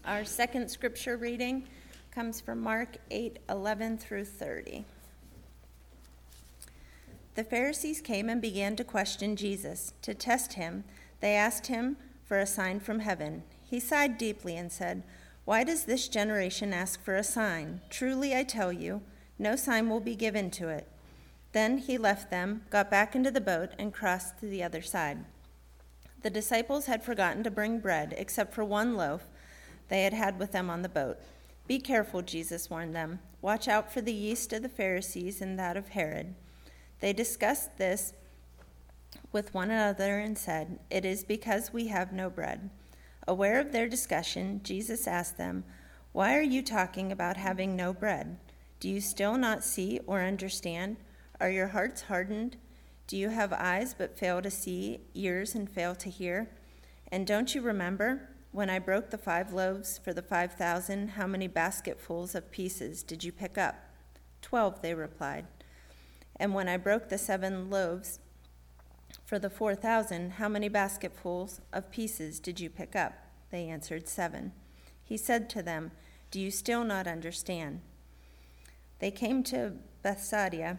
Our second scripture reading comes from Mark 8:11 through 30. The Pharisees came and began to question Jesus. To test him, they asked him for a sign from heaven. He sighed deeply and said, "Why does this generation ask for a sign? Truly I tell you, no sign will be given to it." Then he left them, got back into the boat, and crossed to the other side. The disciples had forgotten to bring bread, except for one loaf they had with them on the boat. "Be careful," Jesus warned them. "Watch out for the yeast of the Pharisees and that of Herod." They discussed this with one another and said, "It is because we have no bread." Aware of their discussion, Jesus asked them, "Why are you talking about having no bread? Do you still not see or understand? Are your hearts hardened? Do you have eyes but fail to see, ears and fail to hear? And don't you remember, when I broke the 5 loaves for the 5,000, how many basketfuls of pieces did you pick up?" 12, they replied. "And when I broke the 7 loaves for the 4,000, how many basketfuls of pieces did you pick up?" They answered, 7. He said to them, "Do you still not understand?" They came to Bethsaida,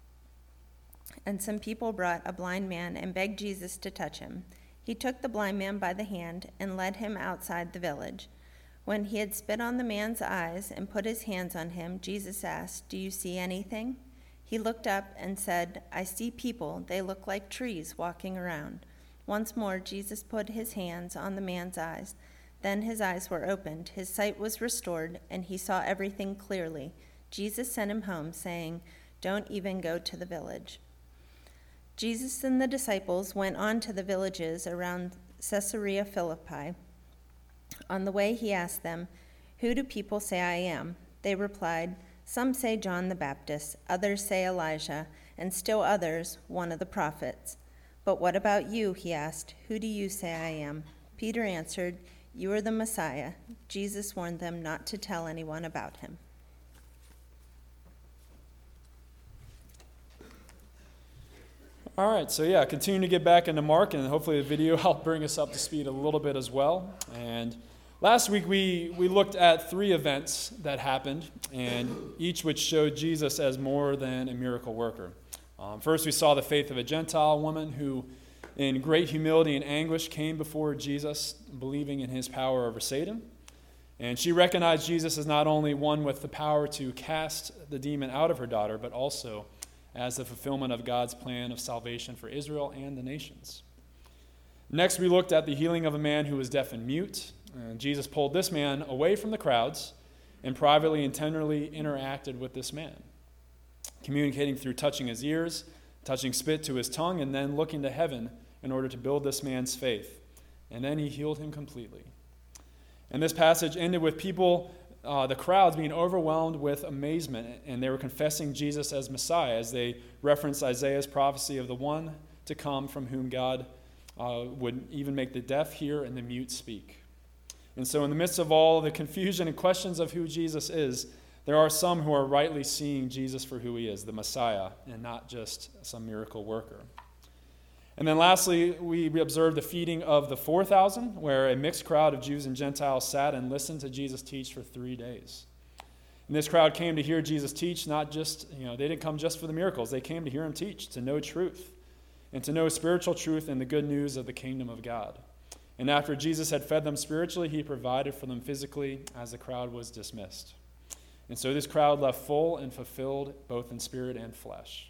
and some people brought a blind man and begged Jesus to touch him. He took the blind man by the hand and led him outside the village. When he had spit on the man's eyes and put his hands on him, Jesus asked, "Do you see anything?" He looked up and said, "I see people. They look like trees walking around." Once more, Jesus put his hands on the man's eyes. Then his eyes were opened, his sight was restored, and he saw everything clearly. Jesus sent him home, saying, "Don't even go to the village." Jesus and the disciples went on to the villages around Caesarea Philippi. On the way, he asked them, "Who do people say I am?" They replied, "Some say John the Baptist, others say Elijah, and still others, one of the prophets." "But what about you?" he asked. "Who do you say I am?" Peter answered, "You are the Messiah." Jesus warned them not to tell anyone about him. All right, so continue to get back into Mark, and hopefully the video helped bring us up to speed a little bit as well. And last week we looked at 3 events that happened, and each which showed Jesus as more than a miracle worker. First, we saw the faith of a Gentile woman who, in great humility and anguish, came before Jesus, believing in his power over Satan. And she recognized Jesus as not only one with the power to cast the demon out of her daughter, but also as the fulfillment of God's plan of salvation for Israel and the nations. Next, we looked at the healing of a man who was deaf and mute. Jesus pulled this man away from the crowds and privately and tenderly interacted with this man, communicating through touching his ears, touching spit to his tongue, and then looking to heaven in order to build this man's faith. And then he healed him completely. And this passage ended with the crowds being overwhelmed with amazement, and they were confessing Jesus as Messiah as they referenced Isaiah's prophecy of the one to come from whom God would even make the deaf hear and the mute speak. And so in the midst of all the confusion and questions of who Jesus is, there are some who are rightly seeing Jesus for who he is, the Messiah, and not just some miracle worker. And then lastly, we observed the feeding of the 4,000, where a mixed crowd of Jews and Gentiles sat and listened to Jesus teach for 3 days. And this crowd came to hear Jesus teach, not just, they didn't come just for the miracles. They came to hear him teach, to know truth, and to know spiritual truth and the good news of the kingdom of God. And after Jesus had fed them spiritually, he provided for them physically as the crowd was dismissed. And so this crowd left full and fulfilled both in spirit and flesh.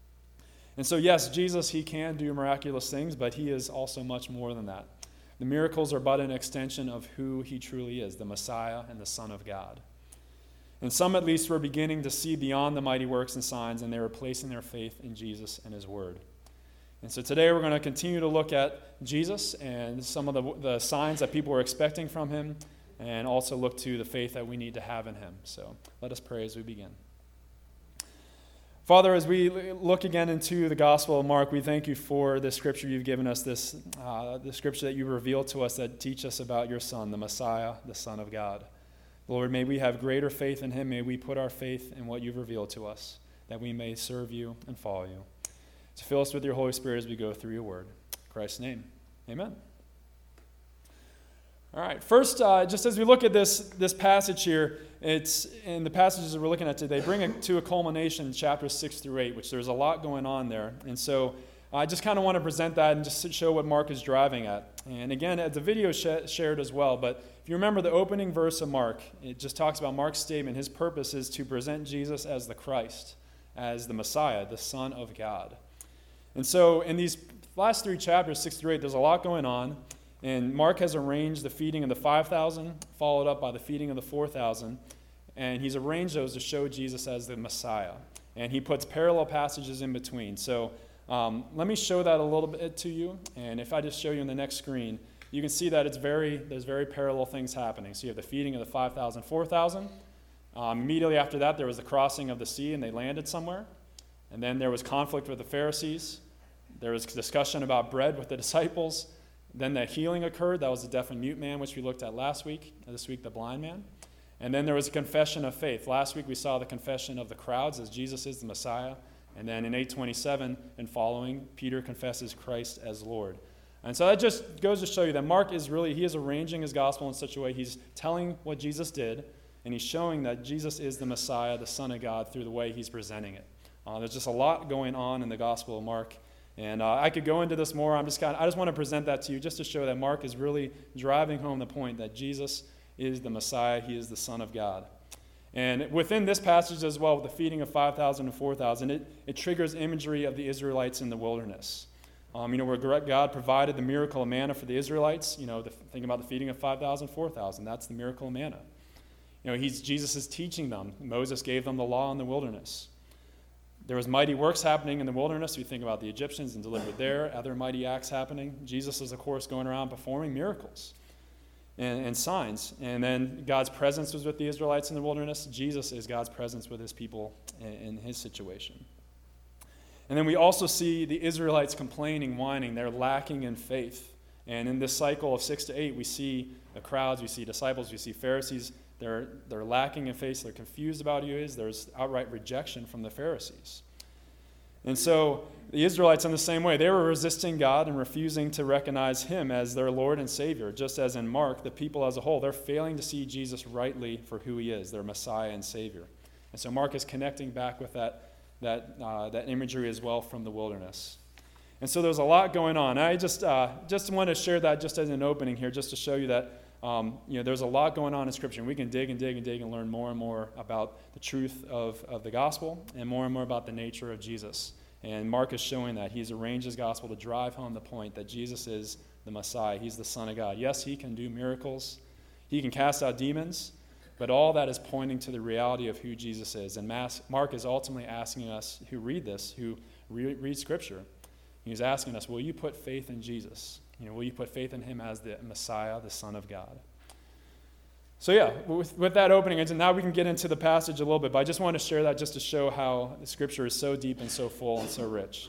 And so, yes, Jesus, he can do miraculous things, but he is also much more than that. The miracles are but an extension of who he truly is, the Messiah and the Son of God. And some, at least, were beginning to see beyond the mighty works and signs, and they were placing their faith in Jesus and his word. And so today we're going to continue to look at Jesus and some of the signs that people were expecting from him, and also look to the faith that we need to have in him. So let us pray as we begin. Father, as we look again into the Gospel of Mark, we thank you for this scripture you've given us, the scripture that you revealed to us that teach us about your Son, the Messiah, the Son of God. Lord, may we have greater faith in him. May we put our faith in what you've revealed to us, that we may serve you and follow you. So fill us with your Holy Spirit as we go through your word. In Christ's name, amen. All right. First, just as we look at this passage here, it's in the passages that we're looking at today, bring it to a culmination in chapters 6 through 8, which there's a lot going on there. And so I just kind of want to present that and just show what Mark is driving at. And again, the video shared as well, but if you remember the opening verse of Mark, it just talks about Mark's statement. His purpose is to present Jesus as the Christ, as the Messiah, the Son of God. And so in these last 3 chapters, 6 through 8, there's a lot going on. And Mark has arranged the feeding of the 5,000, followed up by the feeding of the 4,000. And he's arranged those to show Jesus as the Messiah. And he puts parallel passages in between. So let me show that a little bit to you. And if I just show you on the next screen, you can see that there's very parallel things happening. So you have the feeding of the 5,000, 4,000. Immediately after that, there was the crossing of the sea, and they landed somewhere. And then there was conflict with the Pharisees. There was discussion about bread with the disciples. Then the healing occurred. That was the deaf and mute man, which we looked at last week. This week, the blind man. And then there was a confession of faith. Last week, we saw the confession of the crowds as Jesus is the Messiah. And then in 8:27 and following, Peter confesses Christ as Lord. And so that just goes to show you that Mark is arranging his gospel in such a way. He's telling what Jesus did, and he's showing that Jesus is the Messiah, the Son of God, through the way he's presenting it. There's just a lot going on in the Gospel of Mark. And I could go into this more. I just want to present that to you just to show that Mark is really driving home the point that Jesus is the Messiah. He is the Son of God. And within this passage as well, with the feeding of 5,000 and 4,000, it triggers imagery of the Israelites in the wilderness. Where God provided the miracle of manna for the Israelites. Think about the feeding of 5,000, 4,000. That's the miracle of manna. Jesus is teaching them. Moses gave them the law in the wilderness. There was mighty works happening in the wilderness. We think about the Egyptians and delivered there, other mighty acts happening. Jesus is, of course, going around performing miracles and signs. And then God's presence was with the Israelites in the wilderness. Jesus is God's presence with his people in his situation. And then we also see the Israelites complaining, whining. They're lacking in faith. And in this cycle of 6 to 8, we see the crowds, we see disciples, we see Pharisees. They're lacking in faith. They're confused about who he is. There's outright rejection from the Pharisees. And so the Israelites, in the same way, they were resisting God and refusing to recognize him as their Lord and Savior. Just as in Mark, the people as a whole, they're failing to see Jesus rightly for who he is, their Messiah and Savior. And so Mark is connecting back with that imagery as well from the wilderness. And so there's a lot going on. I just want to share that just as an opening here, just to show you that there's a lot going on in Scripture. And we can dig and learn more and more about the truth of the gospel and more about the nature of Jesus. And Mark is showing that. He's arranged his gospel to drive home the point that Jesus is the Messiah. He's the Son of God. Yes, he can do miracles. He can cast out demons. But all that is pointing to the reality of who Jesus is. And Mark is ultimately asking us who read this, who read Scripture, he's asking us, will you put faith in Jesus? Will you put faith in him as the Messiah, the Son of God? So with that opening, and now we can get into the passage a little bit, but I just want to share that just to show how the Scripture is so deep and so full and so rich.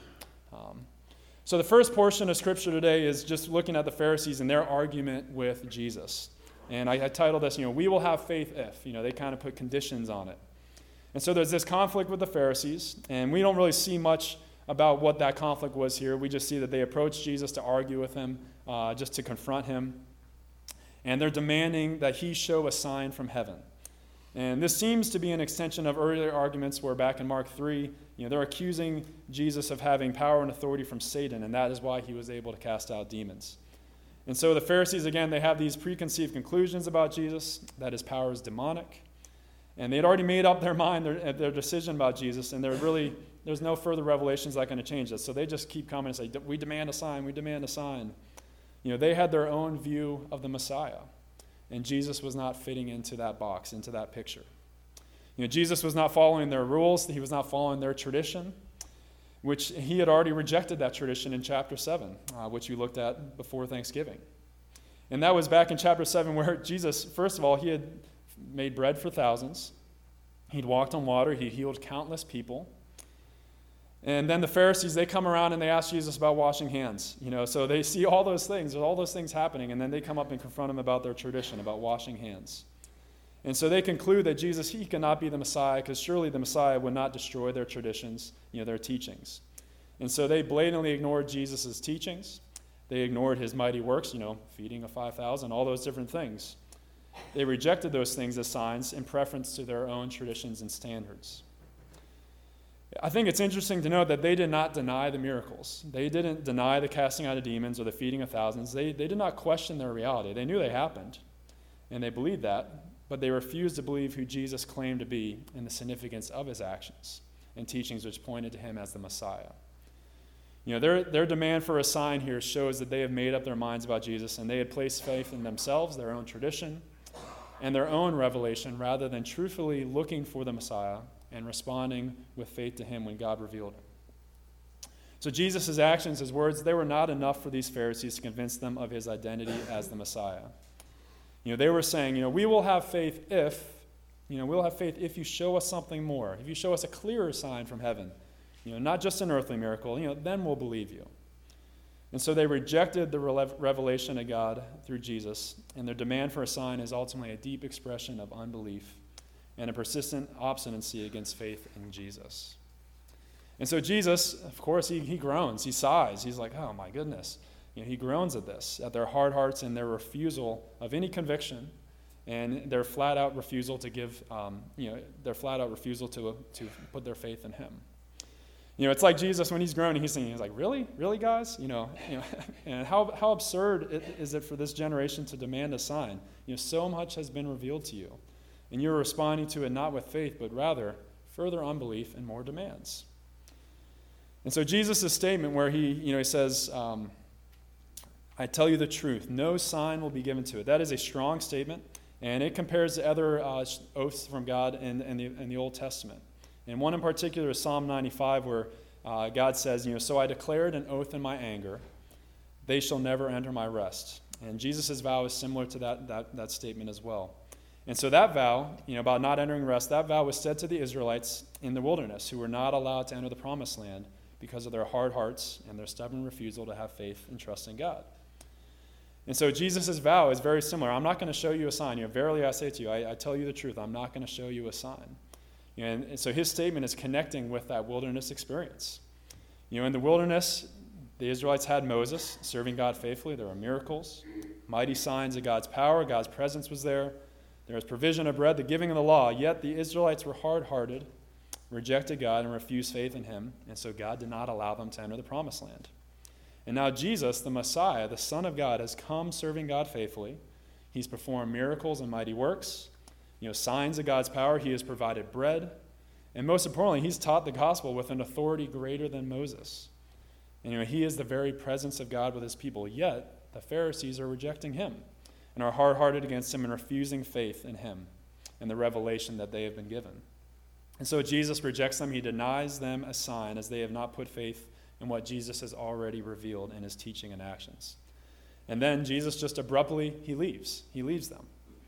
So the first portion of Scripture today is just looking at the Pharisees and their argument with Jesus. And I titled this, we will have faith if. They kind of put conditions on it. And so there's this conflict with the Pharisees, and we don't really see much about what that conflict was here. We just see that they approached Jesus to argue with him, just to confront him. And they're demanding that he show a sign from heaven. And this seems to be an extension of earlier arguments where back in Mark 3, they're accusing Jesus of having power and authority from Satan, and that is why he was able to cast out demons. And so the Pharisees, again, they have these preconceived conclusions about Jesus, that his power is demonic. And they had already made up their mind, their decision about Jesus, and there's no further revelations that are going to change this. So they just keep coming and say, we demand a sign, we demand a sign. They had their own view of the Messiah, and Jesus was not fitting into that box, into that picture. Jesus was not following their rules, he was not following their tradition, which he had already rejected that tradition in chapter 7, which we looked at before Thanksgiving. And that was back in chapter 7 where Jesus, first of all, he had made bread for thousands. He'd walked on water. He healed countless people. And then the Pharisees, they come around and they ask Jesus about washing hands. So they see all those things. There's all those things happening. And then they come up and confront him about their tradition, about washing hands. And so they conclude that Jesus, he cannot be the Messiah because surely the Messiah would not destroy their traditions, their teachings. And so they blatantly ignored Jesus' teachings. They ignored his mighty works, feeding of 5,000, all those different things. They rejected those things as signs in preference to their own traditions and standards. I think it's interesting to note that they did not deny the miracles. They didn't deny the casting out of demons or the feeding of thousands. They did not question their reality. They knew they happened, and they believed that, but they refused to believe who Jesus claimed to be and the significance of his actions and teachings which pointed to him as the Messiah. Their demand for a sign here shows that they have made up their minds about Jesus, and they had placed faith in themselves, their own tradition, and their own revelation, rather than truthfully looking for the Messiah and responding with faith to him when God revealed him. So Jesus' actions, his words, they were not enough for these Pharisees to convince them of his identity as the Messiah. They were saying, we will have faith if you show us something more, if you show us a clearer sign from heaven, not just an earthly miracle, then we'll believe you. And so they rejected the revelation of God through Jesus, and their demand for a sign is ultimately a deep expression of unbelief and a persistent obstinacy against faith in Jesus. And so Jesus, of course, he groans, he sighs. He's like, oh my goodness. He groans at this, at their hard hearts and their refusal of any conviction, and their flat-out refusal to to put their faith in him. It's like Jesus when he's groaning, he's like, really, really, guys, and how absurd is it for this generation to demand a sign? So much has been revealed to you, and you're responding to it not with faith, but rather further unbelief and more demands. And so Jesus' statement where he says, I tell you the truth, no sign will be given to it. That is a strong statement, and it compares to other oaths from God in the Old Testament. And one in particular is Psalm 95, where God says, so I declared an oath in my anger, they shall never enter my rest. And Jesus' vow is similar to that statement as well. And so that vow, about not entering rest, that vow was said to the Israelites in the wilderness, who were not allowed to enter the promised land because of their hard hearts and their stubborn refusal to have faith and trust in God. And so Jesus' vow is very similar. I'm not going to show you a sign. Verily I say to you, I tell you the truth, I'm not going to show you a sign. And so his statement is connecting with that wilderness experience. In the wilderness, the Israelites had Moses serving God faithfully. There were miracles, mighty signs of God's power. God's presence was there. There was provision of bread, the giving of the law. Yet the Israelites were hard-hearted, rejected God, and refused faith in him. And so God did not allow them to enter the promised land. And now Jesus, the Messiah, the Son of God, has come serving God faithfully. He's performed miracles and mighty works. Signs of God's power. He has provided bread. And most importantly, he's taught the gospel with an authority greater than Moses. And he is the very presence of God with his people. Yet, the Pharisees are rejecting him and are hard-hearted against him and refusing faith in him and the revelation that they have been given. And so Jesus rejects them. He denies them a sign as they have not put faith in what Jesus has already revealed in his teaching and actions. And then Jesus just abruptly, he leaves. He leaves them.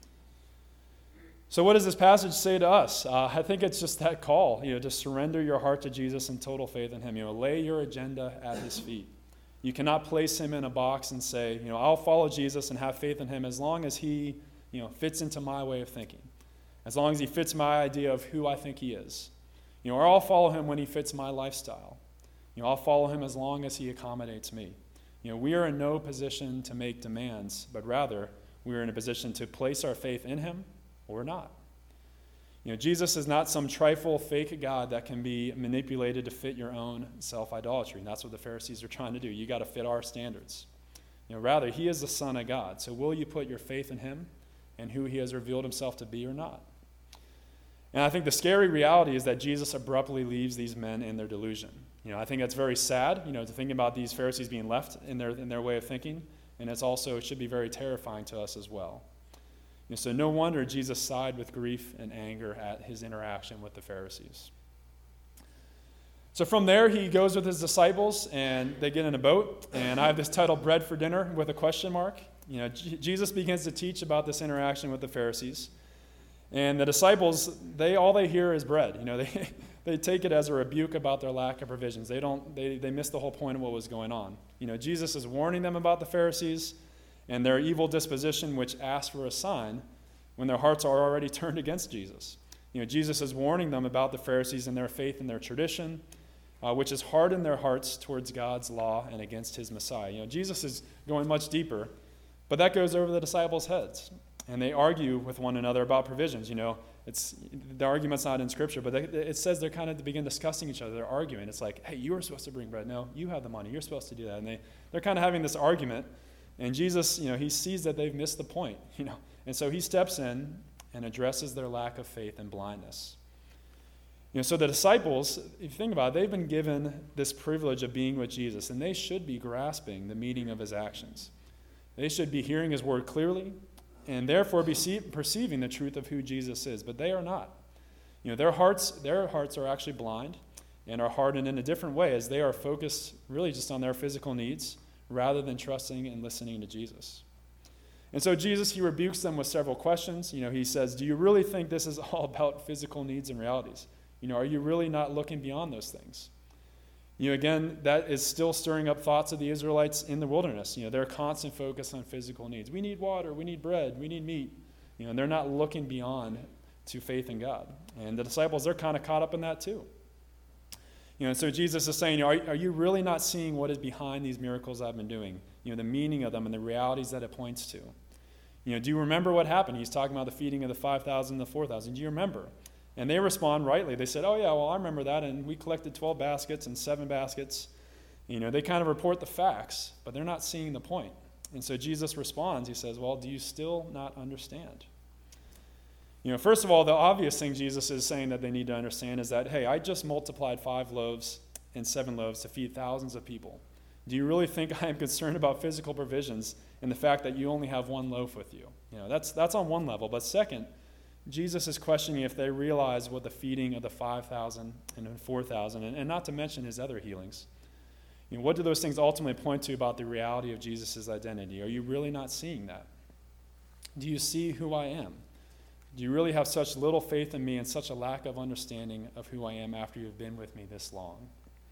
So what does this passage say to us? I think it's just that call, to surrender your heart to Jesus in total faith in him. Lay your agenda at his feet. You cannot place him in a box and say, I'll follow Jesus and have faith in him as long as he, fits into my way of thinking, as long as he fits my idea of who I think he is. Or I'll follow him when he fits my lifestyle. I'll follow him as long as he accommodates me. We are in no position to make demands, but rather we are in a position to place our faith in him or not. Jesus is not some trifle, fake God that can be manipulated to fit your own self-idolatry. And that's what the Pharisees are trying to do. You got to fit our standards. Rather, he is the Son of God. So will you put your faith in him and who he has revealed himself to be or not? And I think the scary reality is that Jesus abruptly leaves these men in their delusion. I think that's very sad, to think about these Pharisees being left in their way of thinking. And it should be very terrifying to us as well. So no wonder Jesus sighed with grief and anger at his interaction with the Pharisees. So from there, he goes with his disciples, and they get in a boat. And I have this title, Bread for Dinner, with a question mark. Jesus begins to teach about this interaction with the Pharisees. And the disciples, all they hear is bread. They take it as a rebuke about their lack of provisions. They miss the whole point of what was going on. Jesus is warning them about the Pharisees and their evil disposition, which asks for a sign when their hearts are already turned against Jesus. Jesus is warning them about the Pharisees and their faith in their tradition which has hardened their hearts towards God's law and against his Messiah. Jesus is going much deeper, but that goes over the disciples' heads. And they argue with one another about provisions. The argument's not in Scripture, but it says they're kind of begin discussing each other. They're arguing. It's like, hey, you were supposed to bring bread. No, you have the money. You're supposed to do that. And they're kind of having this argument. And Jesus, he sees that they've missed the point. And so he steps in and addresses their lack of faith and blindness. So the disciples, if you think about it, they've been given this privilege of being with Jesus, and they should be grasping the meaning of his actions. They should be hearing his word clearly, and therefore be perceiving the truth of who Jesus is. But they are not. Their hearts are actually blind and are hardened in a different way, as they are focused really just on their physical needs rather than trusting and listening to Jesus. And so Jesus, he rebukes them with several questions. He says, do you really think this is all about physical needs and realities? Are you really not looking beyond those things? Again, that is still stirring up thoughts of the Israelites in the wilderness. Their constant focus on physical needs. We need water, we need bread, we need meat. And they're not looking beyond to faith in God. And the disciples, they're kind of caught up in that too. And so Jesus is saying, are you really not seeing what is behind these miracles I've been doing? The meaning of them and the realities that it points to. Do you remember what happened? He's talking about the feeding of the 5,000 and the 4,000. Do you remember? And they respond rightly. They said, oh, yeah, well, I remember that, and we collected 12 baskets and 7 baskets. They kind of report the facts, but they're not seeing the point. And so Jesus responds. He says, well, do you still not understand? First of all, the obvious thing Jesus is saying that they need to understand is that, hey, I just multiplied 5 loaves and 7 loaves to feed thousands of people. Do you really think I am concerned about physical provisions and the fact that you only have 1 loaf with you? That's on one level. But second, Jesus is questioning if they realize what the feeding of the 5,000 and 4,000, and not to mention his other healings. What do those things ultimately point to about the reality of Jesus' identity? Are you really not seeing that? Do you see who I am? Do you really have such little faith in me and such a lack of understanding of who I am after you've been with me this long?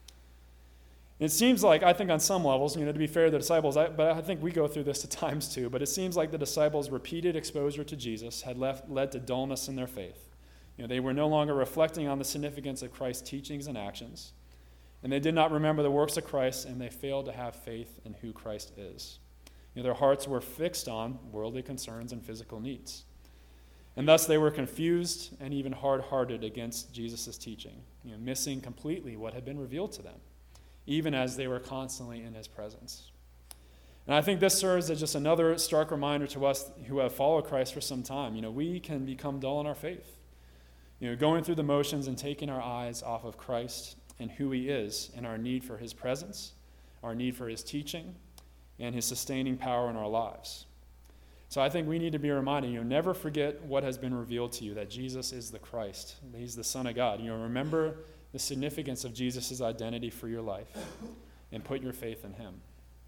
It seems like, I think on some levels, to be fair to the disciples, but I think we go through this at times too, but it seems like the disciples' repeated exposure to Jesus had led to dullness in their faith. They were no longer reflecting on the significance of Christ's teachings and actions, and they did not remember the works of Christ, and they failed to have faith in who Christ is. Their hearts were fixed on worldly concerns and physical needs. And thus they were confused and even hard-hearted against Jesus' teaching, missing completely what had been revealed to them, even as they were constantly in his presence. And I think this serves as just another stark reminder to us who have followed Christ for some time. We can become dull in our faith. Going through the motions and taking our eyes off of Christ and who he is and our need for his presence, our need for his teaching, and his sustaining power in our lives. So I think we need to be reminded, never forget what has been revealed to you, that Jesus is the Christ, that he's the Son of God. Remember the significance of Jesus' identity for your life, and put your faith in him.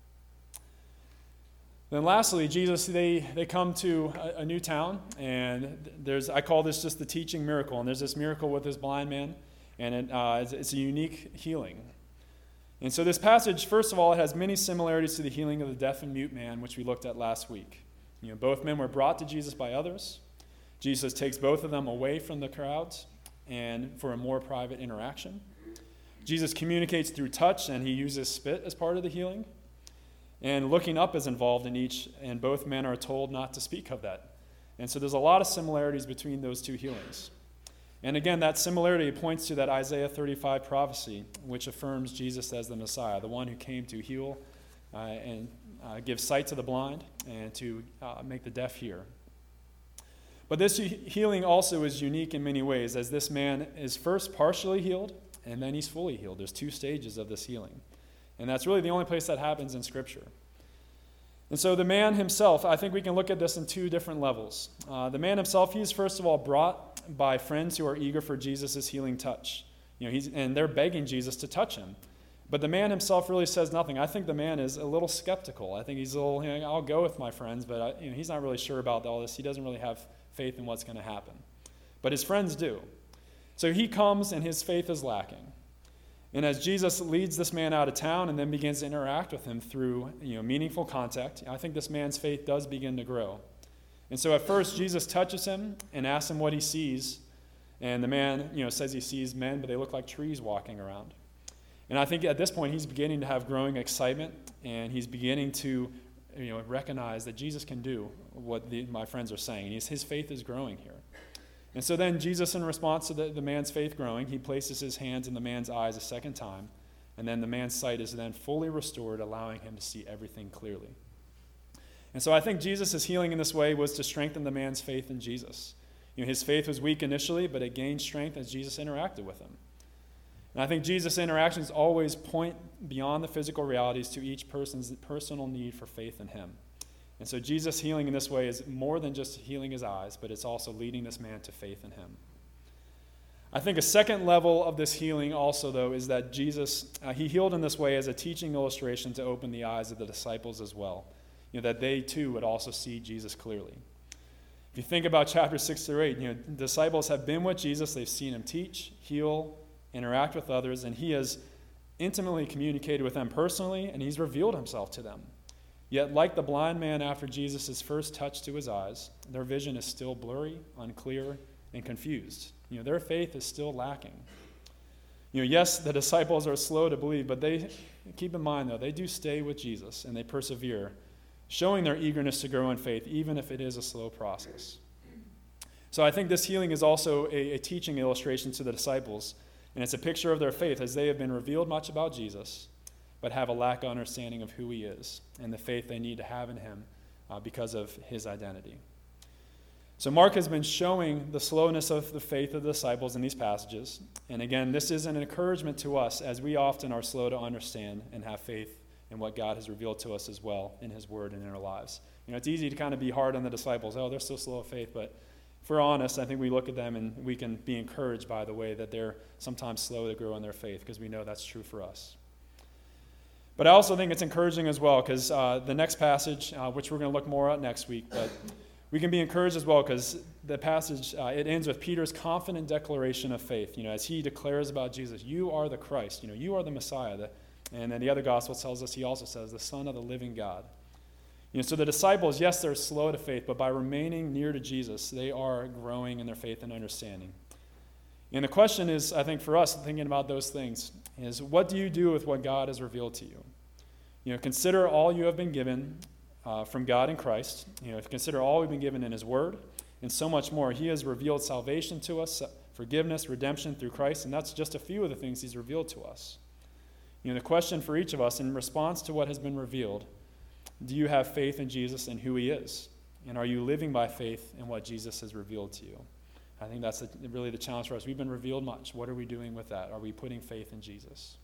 Then lastly, Jesus, they come to a new town, and I call this just the teaching miracle, and there's this miracle with this blind man, and it's a unique healing. And so this passage, first of all, it has many similarities to the healing of the deaf and mute man, which we looked at last week. Both men were brought to Jesus by others. Jesus takes both of them away from the crowds and for a more private interaction. Jesus communicates through touch, and he uses spit as part of the healing. And looking up is involved in each, and both men are told not to speak of that. And so there's a lot of similarities between those two healings. And again, that similarity points to that Isaiah 35 prophecy, which affirms Jesus as the Messiah, the one who came to heal and give sight to the blind and to make the deaf hear. But this healing also is unique in many ways, as this man is first partially healed, and then he's fully healed. There's 2 stages of this healing. And that's really the only place that happens in Scripture. And so the man himself, I think we can look at this in 2 different levels. The man himself, he's first of all brought by friends who are eager for Jesus' healing touch. And they're begging Jesus to touch him. But the man himself really says nothing. I think the man is a little skeptical. I think he's a little, I'll go with my friends, but he's not really sure about all this. He doesn't really have faith in what's going to happen. But his friends do. So he comes, and his faith is lacking. And as Jesus leads this man out of town and then begins to interact with him through meaningful contact, I think this man's faith does begin to grow. And so at first, Jesus touches him and asks him what he sees. And the man says he sees men, but they look like trees walking around. And I think at this point, he's beginning to have growing excitement, and he's beginning to recognize that Jesus can do what my friends are saying. His faith is growing here. And so then Jesus, in response to the man's faith growing, he places his hands in the man's eyes a second time, and then the man's sight is then fully restored, allowing him to see everything clearly. And so I think Jesus' healing in this way was to strengthen the man's faith in Jesus. His faith was weak initially, but it gained strength as Jesus interacted with him. And I think Jesus' interactions always point beyond the physical realities to each person's personal need for faith in him. And so Jesus' healing in this way is more than just healing his eyes, but it's also leading this man to faith in him. I think a second level of this healing also, though, is that Jesus, he healed in this way as a teaching illustration to open the eyes of the disciples as well, that they too would also see Jesus clearly. If you think about chapter 6 through 8, disciples have been with Jesus, they've seen him teach, heal, interact with others, and he has intimately communicated with them personally, and he's revealed himself to them. Yet, like the blind man after Jesus' first touch to his eyes, their vision is still blurry, unclear, and confused. Their faith is still lacking. Yes, the disciples are slow to believe, but they keep in mind, though, they do stay with Jesus, and they persevere, showing their eagerness to grow in faith, even if it is a slow process. So I think this healing is also a teaching illustration to the disciples, and it's a picture of their faith as they have been revealed much about Jesus, but have a lack of understanding of who he is and the faith they need to have in him because of his identity. So Mark has been showing the slowness of the faith of the disciples in these passages. And again, this is an encouragement to us as we often are slow to understand and have faith in what God has revealed to us as well in his word and in our lives. It's easy to kind of be hard on the disciples. Oh, they're so slow of faith. But if we're honest, I think we look at them and we can be encouraged by the way that they're sometimes slow to grow in their faith, because we know that's true for us. But I also think it's encouraging as well, because the next passage, which we're going to look more at next week, but we can be encouraged as well because the passage, it ends with Peter's confident declaration of faith, as he declares about Jesus, you are the Christ, you are the Messiah. And then the other gospel tells us, he also says, the Son of the living God. So the disciples, yes, they're slow to faith, but by remaining near to Jesus, they are growing in their faith and understanding. And the question is, I think for us, thinking about those things, is what do you do with what God has revealed to you? Consider all you have been given from God in Christ. Consider all we've been given in his word, and so much more. He has revealed salvation to us, forgiveness, redemption through Christ, and that's just a few of the things he's revealed to us. The question for each of us in response to what has been revealed, do you have faith in Jesus and who he is? And are you living by faith in what Jesus has revealed to you? I think that's really the challenge for us. We've been revealed much. What are we doing with that? Are we putting faith in Jesus?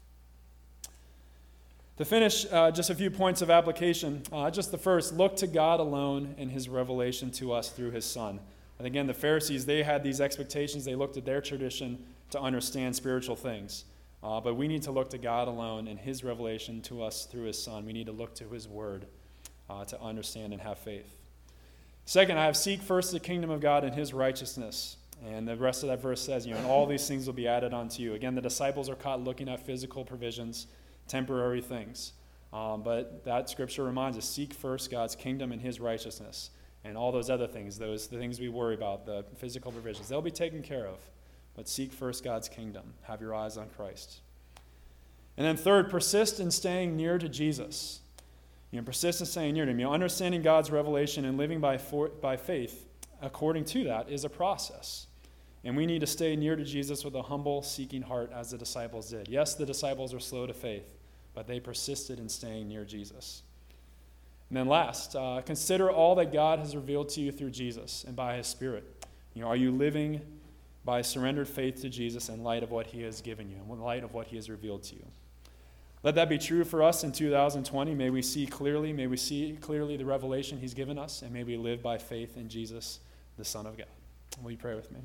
To finish, just a few points of application. Just the first, look to God alone and his revelation to us through his Son. And again, the Pharisees, they had these expectations. They looked at their tradition to understand spiritual things. But we need to look to God alone and his revelation to us through his Son. We need to look to his word to understand and have faith. Second, I have seek first the kingdom of God and his righteousness. And the rest of that verse says, and all these things will be added unto you. Again, the disciples are caught looking at physical provisions, temporary things. But that scripture reminds us, seek first God's kingdom and his righteousness. And all those other things, the things we worry about, the physical provisions, they'll be taken care of. But seek first God's kingdom. Have your eyes on Christ. And then third, persist in staying near to Jesus. Persist in staying near to him. Understanding God's revelation and living by faith according to that is a process. And we need to stay near to Jesus with a humble, seeking heart as the disciples did. Yes, the disciples are slow to faith, but they persisted in staying near Jesus. And then last, consider all that God has revealed to you through Jesus and by his Spirit. Are you living by surrendered faith to Jesus in light of what he has given you, in light of what he has revealed to you? Let that be true for us in 2020. May we see clearly the revelation he's given us, and may we live by faith in Jesus, the Son of God. Will you pray with me?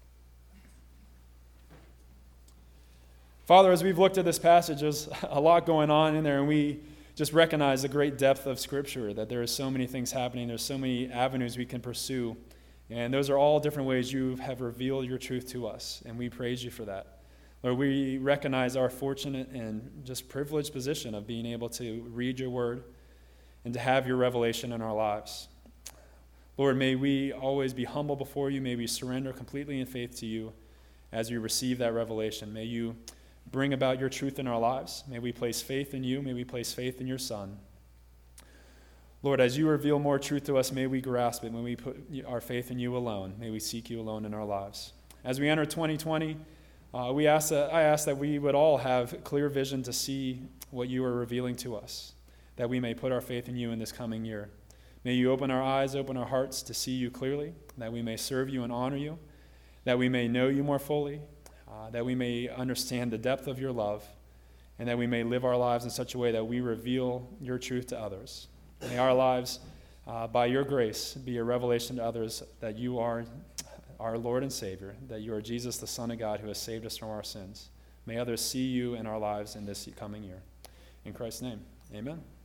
Father, as we've looked at this passage, there's a lot going on in there, and we just recognize the great depth of Scripture, that there are so many things happening, there's so many avenues we can pursue, and those are all different ways you have revealed your truth to us, and we praise you for that. Lord, we recognize our fortunate and just privileged position of being able to read your word and to have your revelation in our lives. Lord, may we always be humble before you. May we surrender completely in faith to you as we receive that revelation. May you bring about your truth in our lives. May we place faith in you. May we place faith in your Son. Lord, as you reveal more truth to us, may we grasp it. May we put our faith in you alone. May we seek you alone in our lives. As we enter 2020, I ask that we would all have clear vision to see what you are revealing to us, that we may put our faith in you in this coming year. May you open our eyes, open our hearts to see you clearly, that we may serve you and honor you, that we may know you more fully, that we may understand the depth of your love, and that we may live our lives in such a way that we reveal your truth to others. May our lives, by your grace, be a revelation to others that you are our Lord and Savior, that you are Jesus, the Son of God, who has saved us from our sins. May others see you in our lives in this coming year. In Christ's name, amen.